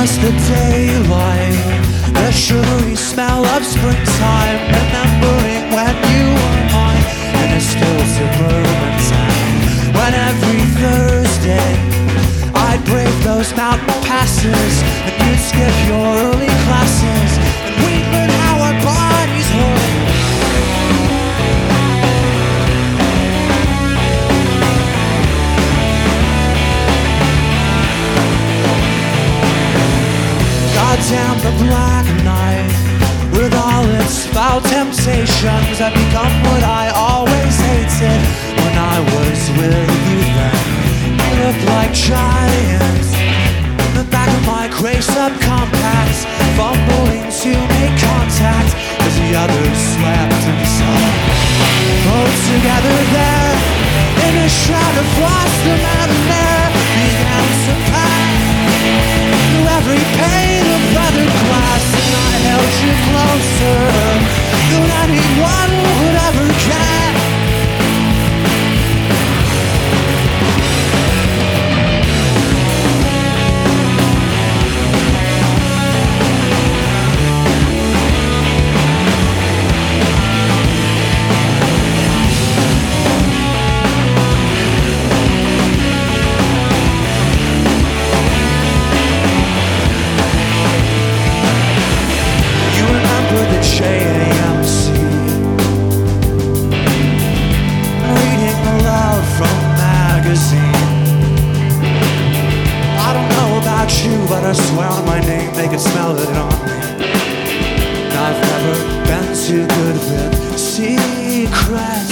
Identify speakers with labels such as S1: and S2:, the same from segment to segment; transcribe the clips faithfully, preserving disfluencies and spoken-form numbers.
S1: just the daylight, the sugary smell of springtime, remembering when you were mine in a still suburban town. When every Thursday I'd brave those mountain passes, and you'd skip your early classes, and we'd learn how our bodies work. Goddamn the black night, with all its foul temptations, had become what I always hated when I was with you then. You looked like giants in the back of my gray subcompacts, fumbling to make contact as the others slept inside. Both together there, in a shroud of frost, the mountain air began to pack through every pane of weathered glass, and I held you closer than anyone would ever get. J A M C, reading aloud from a magazine. I don't know about you, but I swear on my name they could smell it on me. And I've never been too good with secrets.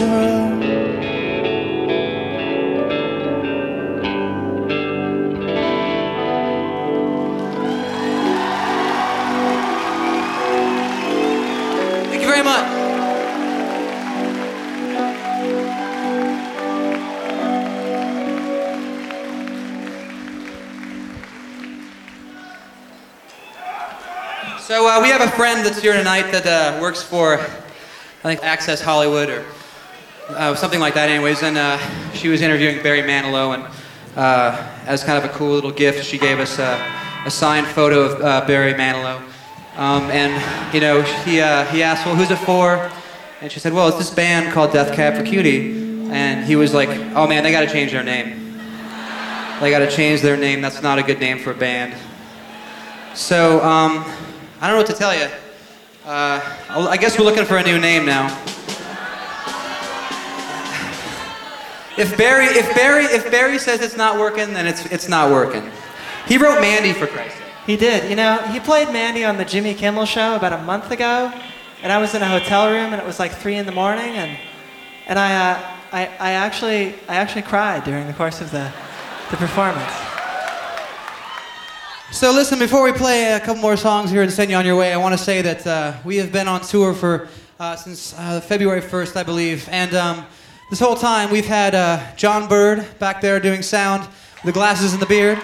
S1: closer. Very much. So uh, we have a friend that's here tonight that uh, works for, I think, Access Hollywood or uh, something like that anyways, and uh, she was interviewing Barry Manilow, and uh, as kind of a cool little gift, she gave us uh, a signed photo of uh, Barry Manilow. Um, and, you know, he, uh, he asked, well, who's it for? And she said, well, it's this band called Death Cab for Cutie. And he was like, oh man, they gotta change their name. They gotta change their name. That's not a good name for a band. So, um, I don't know what to tell you. Uh, I guess we're looking for a new name now. If Barry, if Barry, if Barry says it's not working, then it's, it's not working. He wrote Mandy, for Christ's sake.
S2: He did. You know, he played Mandy on the Jimmy Kimmel Show about a month ago, and I was in a hotel room, and it was like three in the morning, and and I uh, I, I actually I actually cried during the course of the the performance.
S1: So listen, before we play a couple more songs here and send you on your way, I want to say that uh, we have been on tour for uh, since uh, February first, I believe, and um, this whole time we've had uh, John Bird back there doing sound, with the glasses and the beard.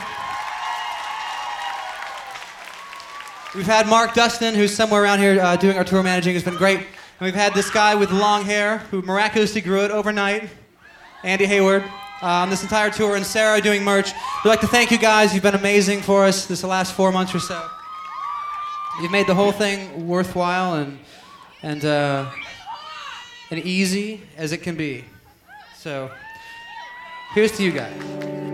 S1: We've had Mark Dustin, who's somewhere around here uh, doing our tour managing, who's been great. And we've had this guy with long hair who miraculously grew it overnight, Andy Hayward, uh, on this entire tour, and Sarah doing merch. We'd like to thank you guys. You've been amazing for us this last four months or so. You've made the whole thing worthwhile and and uh, and easy as it can be. So here's to you guys.